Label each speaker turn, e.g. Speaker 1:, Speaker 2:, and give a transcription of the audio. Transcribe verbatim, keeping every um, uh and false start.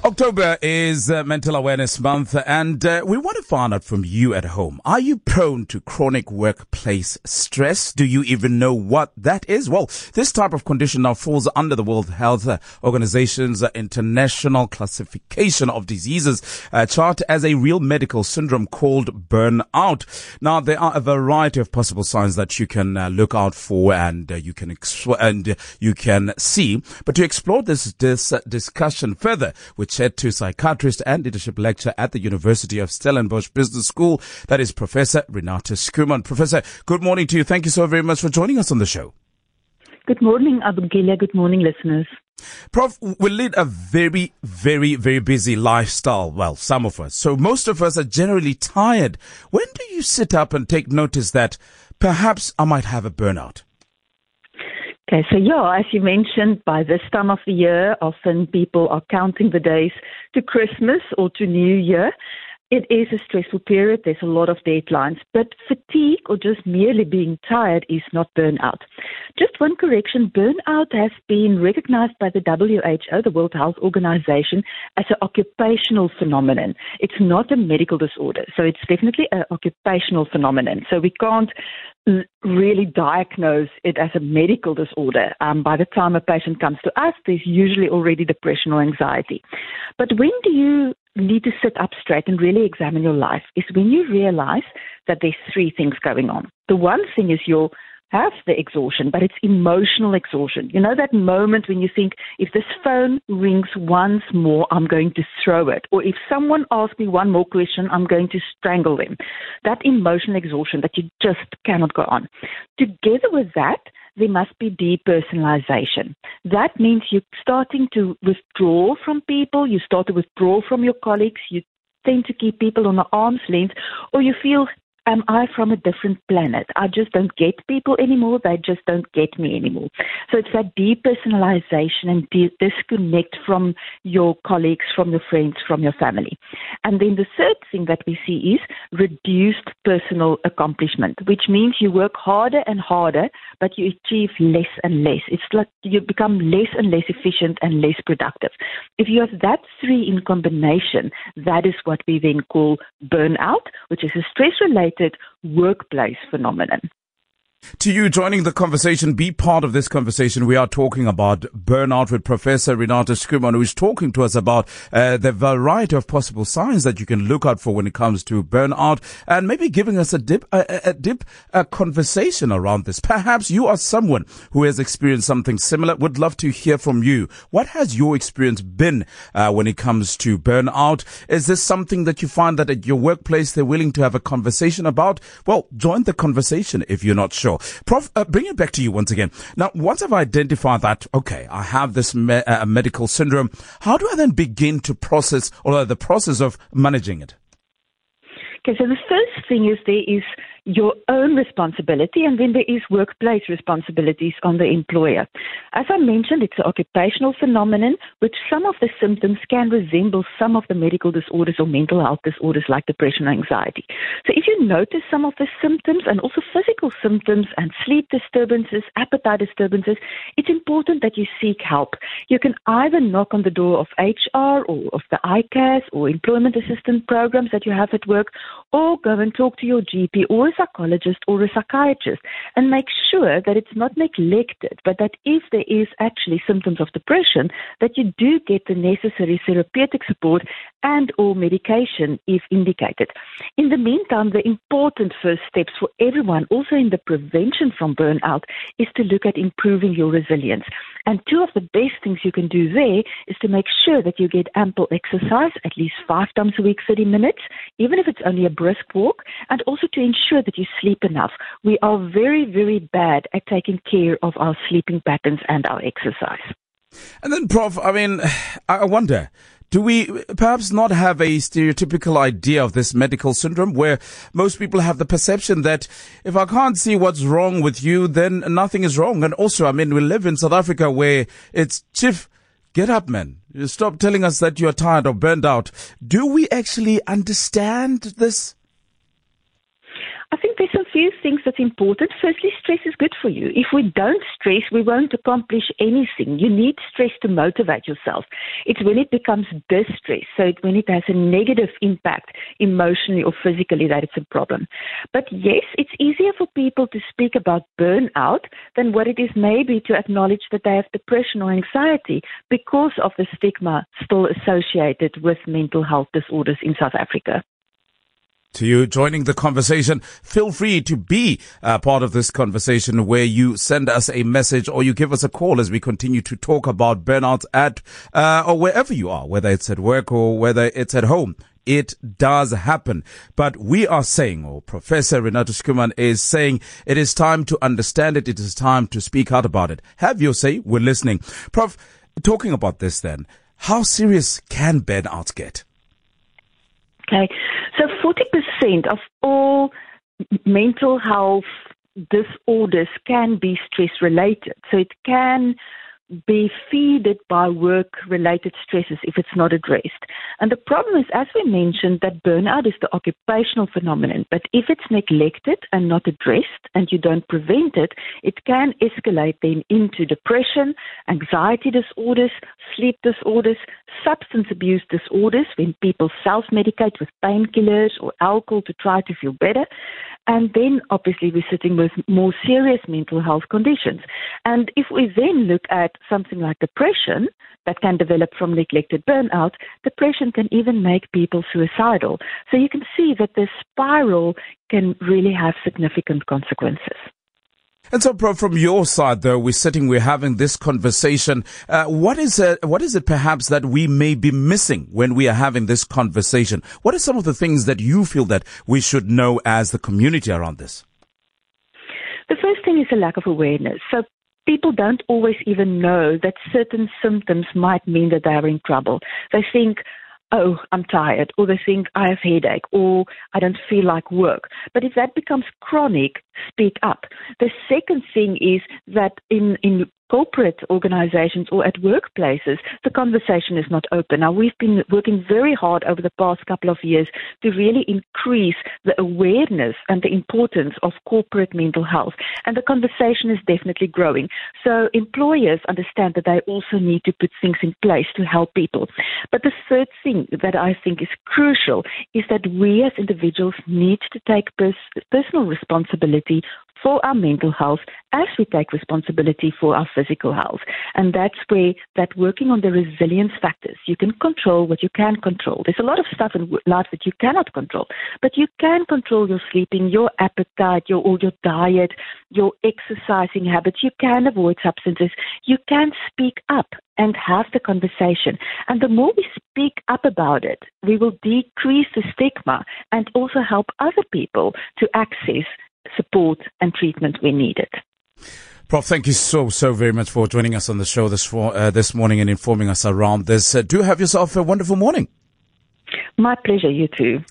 Speaker 1: October is uh, Mental Awareness Month, and uh, we want to find out from you at home. Are you prone to chronic workplace stress? Do you even know what that is? Well, this type of condition now falls under the World Health Organization's uh, International Classification of Diseases uh, chart as a real medical syndrome called burnout. Now, there are a variety of possible signs that you can uh, look out for and uh, you can ex- and uh, you can see. But to explore this, this uh, discussion further, which chat to psychiatrist and leadership lecturer at the University of Stellenbosch Business School. That is Professor Renate Schoeman. Professor, good morning to you. Thank you so very much for joining us on the show.
Speaker 2: Good morning, Abugela. Good morning, listeners.
Speaker 1: Prof, we lead a very, very, very busy lifestyle. Well, some of us. So most of us are generally tired. When do you sit up and take notice that perhaps I might have a burnout?
Speaker 2: Okay, so yeah, as you mentioned, by this time of the year, often people are counting the days to Christmas or to New Year. It is a stressful period. There's a lot of deadlines, but fatigue or just merely being tired is not burnout. Just one correction, burnout has been recognized by the W H O, the World Health Organization, as an occupational phenomenon. It's not a medical disorder, so it's definitely an occupational phenomenon. So we can't really diagnose it as a medical disorder. Um, by the time a patient comes to us, there's usually already depression or anxiety. But when do you need to sit up straight and really examine your life is when you realize that there's three things going on. The one thing is you'll have the exhaustion, but it's emotional exhaustion. You know that moment when you think, if this phone rings once more, I'm going to throw it. Or if someone asks me one more question, I'm going to strangle them. That emotional exhaustion that you just cannot go on. Together with that, there must be depersonalization. That means you're starting to withdraw from people, you start to withdraw from your colleagues, you tend to keep people on an arm's length, or you feel, am I from a different planet? I just don't get people anymore. They just don't get me anymore. So it's that depersonalization and de- disconnect from your colleagues, from your friends, from your family. And then the third thing that we see is reduced personal accomplishment, which means you work harder and harder, but you achieve less and less. It's like you become less and less efficient and less productive. If you have that three in combination, that is what we then call burnout, which is a stress-related workplace phenomenon.
Speaker 1: To you joining the conversation, be part of this conversation. We are talking about burnout with Professor Renate Schoeman, who is talking to us about uh, the variety of possible signs that you can look out for when it comes to burnout, and maybe giving us a dip, a, a dip, a conversation around this. Perhaps you are someone who has experienced something similar. Would love to hear from you. What has your experience been uh, when it comes to burnout? Is this something that you find that at your workplace they're willing to have a conversation about? Well, join the conversation if you're not sure. Prof, uh, bring it back to you once again. Now, once I've identified that, okay, I have this me- uh, medical syndrome, how do I then begin to process, or the process of managing it?
Speaker 2: Okay, so the first thing is there is your own responsibility, and then there is workplace responsibilities on the employer. As I mentioned, it's an occupational phenomenon, which some of the symptoms can resemble some of the medical disorders or mental health disorders like depression and anxiety. So if you notice some of the symptoms and also physical symptoms and sleep disturbances, appetite disturbances, it's important that you seek help. You can either knock on the door of H R or of the I C A S or employment assistance programs that you have at work, or go and talk to your G P or a psychologist or a psychiatrist and make sure that it's not neglected, but that if there is actually symptoms of depression, that you do get the necessary therapeutic support and or medication if indicated. In the meantime, the important first steps for everyone, also in the prevention from burnout, is to look at improving your resilience. And two of the best things you can do there is to make sure that you get ample exercise, at least five times a week, thirty minutes, even if it's only a brisk walk, and also to ensure that you sleep enough. We are very, very bad at taking care of our sleeping patterns and our exercise.
Speaker 1: And then, Prof, I mean, I wonder, do we perhaps not have a stereotypical idea of this medical syndrome where most people have the perception that if I can't see what's wrong with you, then nothing is wrong? And also, I mean, we live in South Africa where it's chief, get up, man. You stop telling us that you're tired or burned out. Do we actually understand this?
Speaker 2: I think there's some few things that's important. Firstly, stress is good for you. If we don't stress, we won't accomplish anything. You need stress to motivate yourself. It's when it becomes distress, so it, when it has a negative impact emotionally or physically, that it's a problem. But yes, it's easier for people to speak about burnout than what it is maybe to acknowledge that they have depression or anxiety because of the stigma still associated with mental health disorders in South Africa.
Speaker 1: To you joining the conversation, feel free to be uh, part of this conversation where you send us a message or you give us a call as we continue to talk about burnout at uh, or wherever you are, whether it's at work or whether it's at home. It does happen. But we are saying, or Professor Renato Schoeman is saying, it is time to understand it. It is time to speak out about it. Have your say. We're listening. Prof, talking about this then, how serious can burnout get?
Speaker 2: Okay, so forty percent of all mental health disorders can be stress-related. So it can be feeded by work-related stresses if it's not addressed. And the problem is, as we mentioned, that burnout is the occupational phenomenon. But if it's neglected and not addressed and you don't prevent it, it can escalate then into depression, anxiety disorders, sleep disorders, substance abuse disorders when people self-medicate with painkillers or alcohol to try to feel better. And then obviously we're sitting with more serious mental health conditions. And if we then look at something like depression that can develop from neglected burnout, depression can even make people suicidal. So you can see that the spiral can really have significant consequences.
Speaker 1: And so, Prof, from your side, though, we're sitting, we're having this conversation. Uh, what is uh, what is it perhaps that we may be missing when we are having this conversation? What are some of the things that you feel that we should know as the community around this?
Speaker 2: The first thing is a lack of awareness. So people don't always even know that certain symptoms might mean that they are in trouble. They think, oh, I'm tired, or they think I have headache, or I don't feel like work. But if that becomes chronic, speak up. The second thing is that in, in corporate organizations or at workplaces, the conversation is not open. Now, we've been working very hard over the past couple of years to really increase the awareness and the importance of corporate mental health. And the conversation is definitely growing. So employers understand that they also need to put things in place to help people. But the third thing that I think is crucial is that we as individuals need to take pers- personal responsibility for our mental health as we take responsibility for our physical health. And that's where that working on the resilience factors, you can control what you can control. There's a lot of stuff in life that you cannot control, but you can control your sleeping, your appetite, your, or your diet, your exercising habits. You can avoid substances. You can speak up and have the conversation. And the more we speak up about it, we will decrease the stigma and also help other people to access support and treatment when needed.
Speaker 1: Prof, thank you so, so very much for joining us on the show this for, uh, this morning and informing us around this. Uh, do have yourself a wonderful morning.
Speaker 2: My pleasure, you too.